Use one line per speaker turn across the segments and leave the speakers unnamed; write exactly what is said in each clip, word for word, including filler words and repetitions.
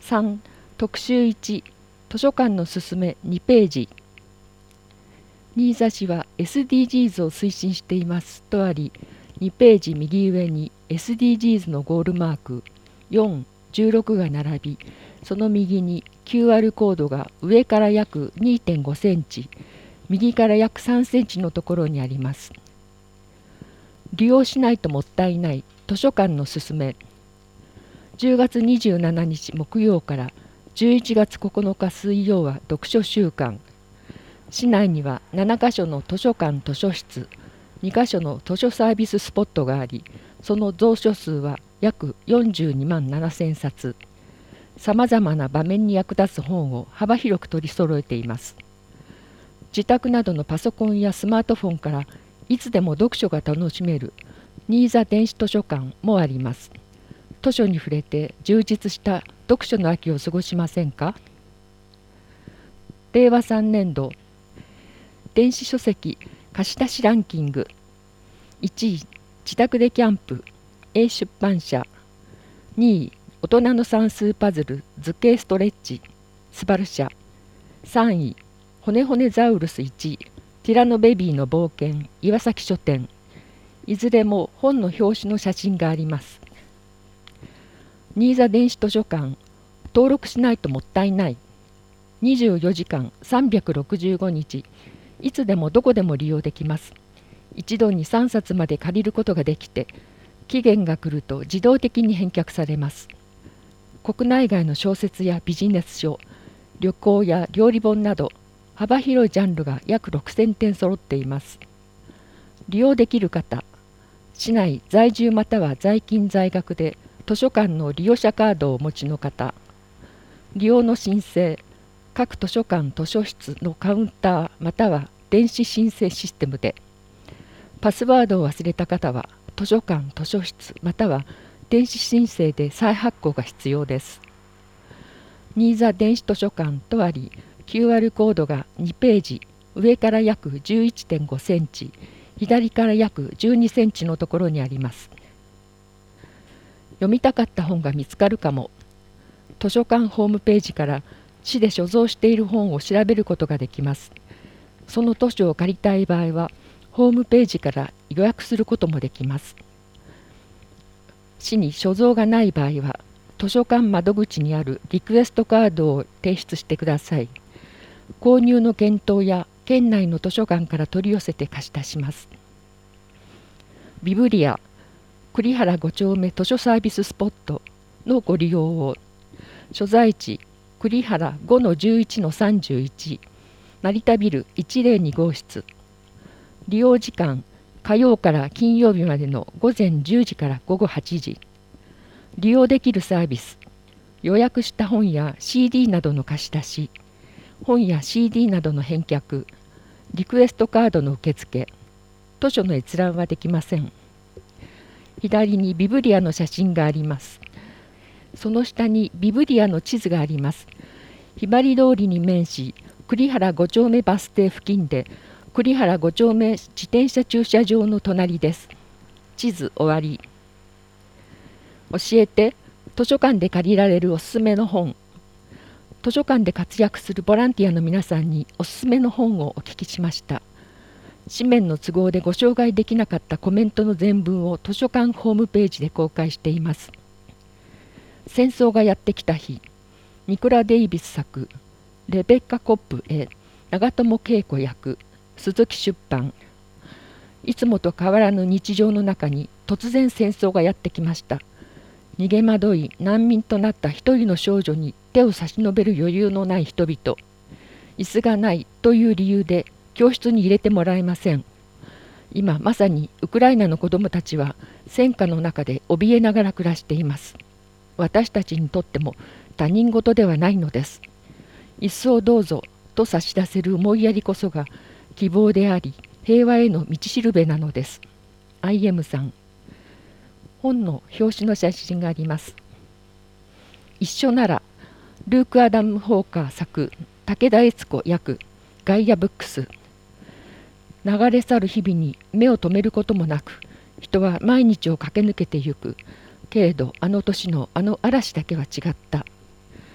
さん特集いち図書館のすすめにページ。新座市は エスディージーズ を推進していますとあり、にページ右上に エスディージーズ のゴールマークよん、じゅうろくが並び、その右に キューアール コードが上から約 にてんごセンチ、右から約さんセンチのところにあります。利用しないともったいない図書館のすすめ。じゅうがつにじゅうしちにち木曜からじゅういちがつここのか水曜は読書週間。市内にはななかしょの図書館図書室、にかしょの図書サービススポットがあり、その蔵書数は約よんじゅうにまんななせんさつ。さまざまな場面に役立つ本を幅広く取り揃えています。自宅などのパソコンやスマートフォンからいつでも読書が楽しめる新座電子図書館もあります。図書に触れて充実した読書の秋を過ごしませんか。れいわさんねんど電子書籍貸し出しランキング。いちい自宅でキャンプ A 出版社。にい大人の算数パズル図形ストレッチスバル社。さんい骨骨ザウルスいちティラノベビーの冒険岩崎書店。いずれも本の表紙の写真があります。新座電子図書館、登録しないともったいない。にじゅうよじかんさんびゃくろくじゅうごにち、いつでもどこでも利用できます。一度にさんさつまで借りることができて、期限が来ると自動的に返却されます。国内外の小説やビジネス書、旅行や料理本など、幅広いジャンルが約ろくせんてん揃っています。利用できる方、市内在住または在勤在学で図書館の利用者カードをお持ちの方、利用の申請、各図書館図書室のカウンターまたは電子申請システムで、パスワードを忘れた方は図書館図書室または電子申請で再発行が必要です。新座電子図書館とあり、キューアール コードがにページ、上から約 じゅういってんごセンチ、左から約じゅうにセンチのところにあります。読みたかった本が見つかるかも。図書館ホームページから市で所蔵している本を調べることができます。その図書を借りたい場合は、ホームページから予約することもできます。市に所蔵がない場合は、図書館窓口にあるリクエストカードを提出してください。購入の検討や県内の図書館から取り寄せて貸し出します。ビブリア栗原ご丁目図書サービススポットのご利用を。所在地栗原 ごのじゅういちのさんじゅういち 成田ビルいちぜろに号室。利用時間火曜から金曜日までのごぜんじゅうじからごごはちじ。利用できるサービス、予約した本や シーディー などの貸し出し、本や シーディー などの返却、リクエストカードの受付、図書の閲覧はできません。左にビブリアの写真があります。その下にビブリアの地図があります。ひばり通りに面し、栗原ご丁目バス停付近で、栗原ご丁目自転車駐車場の隣です。地図終わり。教えて、図書館で借りられるおすすめの本。図書館で活躍するボランティアの皆さんにおすすめの本をお聞きしました。紙面の都合でご紹介できなかったコメントの全文を図書館ホームページで公開しています。戦争がやってきた日、ニコラ・デイビス作、レベッカ・コップへ、長友恵子役、鈴木出版。いつもと変わらぬ日常の中に突然戦争がやってきました。逃げ惑い難民となった一人の少女に手を差し伸べる余裕のない人々。椅子がないという理由で教室に入れてもらえません。今まさにウクライナの子どもたちは戦火の中で怯えながら暮らしています。私たちにとっても他人事ではないのです。椅子をどうぞと差し出せる思いやりこそが希望であり平和への道しるべなのです。アイエム さん。本の表紙の写真があります。一緒ならルーク・アダム・ホーカー作、武田悦子訳、ガイアブックス。流れ去る日々に目を留めることもなく、人は毎日を駆け抜けてゆく。けれどあの年のあの嵐だけは違った。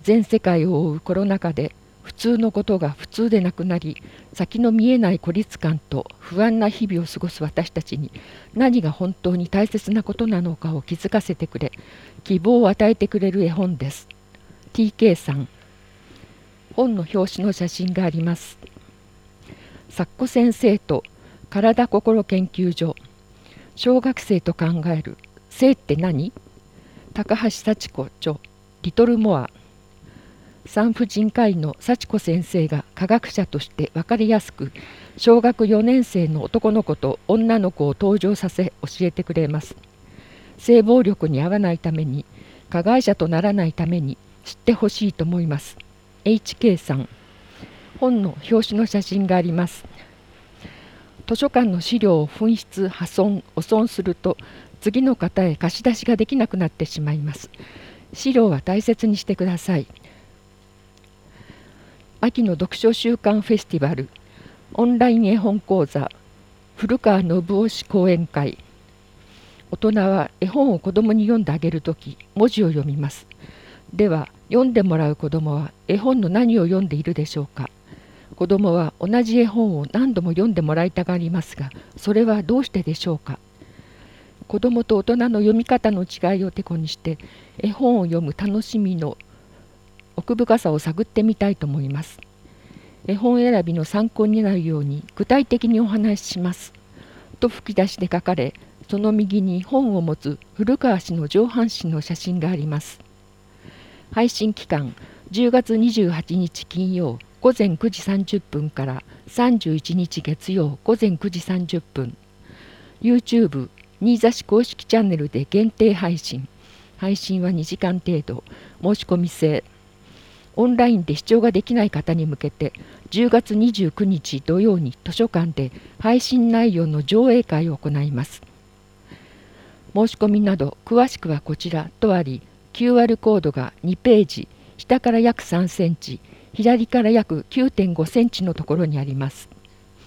全世界を覆うコロナ禍で普通のことが普通でなくなり、先の見えない孤立感と不安な日々を過ごす私たちに何が本当に大切なことなのかを気づかせてくれ、希望を与えてくれる絵本です。 ティーケー さん。本の表紙の写真があります。咲子先生と体心研究所、小学生と考える性って何？高橋幸子著、リトルモア。産婦人科医の幸子先生が科学者として分かりやすく小学よねん生の男の子と女の子を登場させ教えてくれます。性暴力に遭わないために、加害者とならないために知ってほしいと思います。 エイチケー さん。本の表紙の写真があります。図書館の資料を紛失破損汚損すると次の方へ貸し出しができなくなってしまいます。資料は大切にしてください。秋の読書週間フェスティバル、オンライン絵本講座、古川信夫氏講演会。大人は絵本を子どもに読んであげるとき、文字を読みます。では、読んでもらう子どもは絵本の何を読んでいるでしょうか。子どもは同じ絵本を何度も読んでもらいたがりますが、それはどうしてでしょうか。子どもと大人の読み方の違いをてこにして、絵本を読む楽しみの奥深さを探ってみたいと思います。絵本選びの参考になるように具体的にお話しします。と吹き出しで書かれ、その右に本を持つ古川氏の上半身の写真があります。配信期間じゅうがつにじゅうはちにち金曜午前くじさんじゅっぷんからさんじゅういちにち月曜午前くじさんじゅっぷん。YouTube 新座市公式チャンネルで限定配信。配信はにじかん程度。申し込み制。オンラインで視聴ができない方に向けてじゅうがつにじゅうくにち土曜に図書館で配信内容の上映会を行います。申し込みなど詳しくはこちらとあり、 キューアール コードがにページ、下から約さんセンチ、左から約 きゅうてんごセンチのところにあります。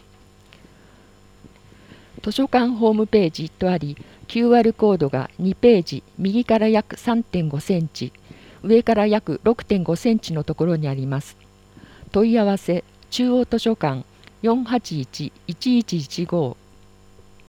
図書館ホームページとあり、 キューアール コードがにページ、右から約 さんてんごセンチ、上から約 ろくてんごセンチのところにあります。問い合わせ中央図書館 よんはちいち いちいちいちご